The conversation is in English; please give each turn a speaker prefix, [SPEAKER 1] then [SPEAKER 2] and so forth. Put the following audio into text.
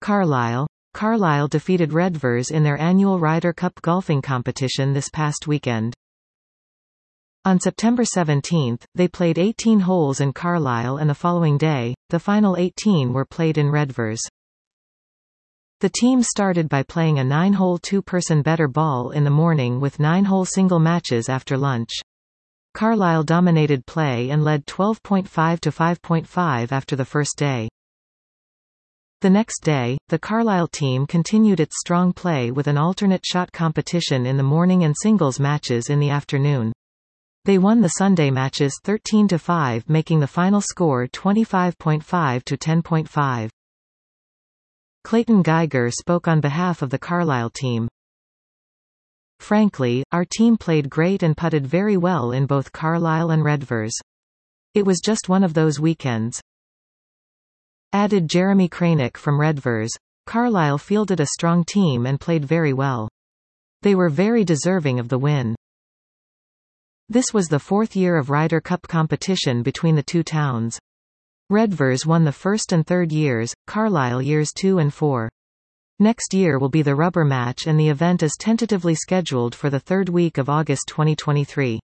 [SPEAKER 1] Carlisle. Carlisle defeated Redvers in their annual Ryder Cup golfing competition this past weekend. On September 17, they played 18 holes in Carlisle, and the following day, the final 18 were played in Redvers. The team started by playing a 9-hole two-person better ball in the morning with 9-hole single matches after lunch. Carlisle dominated play and led 12.5 to 5.5 after the first day. The next day, the Carlisle team continued its strong play with an alternate shot competition in the morning and singles matches in the afternoon. They won the Sunday matches 13-5, making the final score 25.5 to 10.5. Clayton Geiger spoke on behalf of the Carlisle team. Frankly, our team played great and putted very well in both Carlisle and Redvers. It was just one of those weekends. Added Jeremy Kranick from Redvers. Carlisle fielded a strong team and played very well. They were very deserving of the win. This was the fourth year of Ryder Cup competition between the two towns. Redvers won the first and third years, Carlisle years 2 and 4. Next year will be the rubber match, and the event is tentatively scheduled for the third week of August 2023.